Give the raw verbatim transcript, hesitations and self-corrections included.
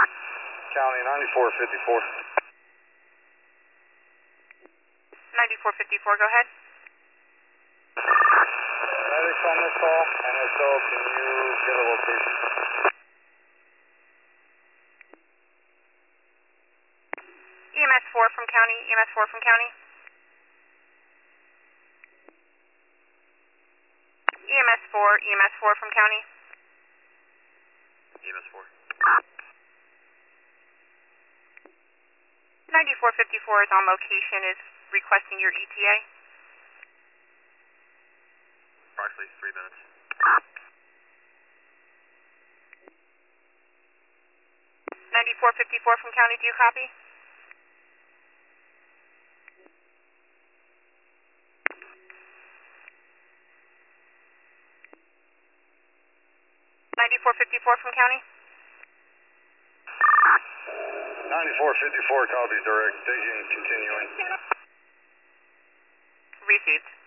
County ninety-four fifty-four. ninety-four fifty-four, go ahead. Medics on this call. N S O, can you get a location? E M S four from county, E M S four from county. E M S four, E M S four from county. E M S four. ninety-four fifty-four is on location, is requesting your E T A. Approximately three minutes. ninety-four fifty-four from county, do you copy? ninety-four fifty-four from county. ninety-four fifty-four copies direct. Staging continuing. Received.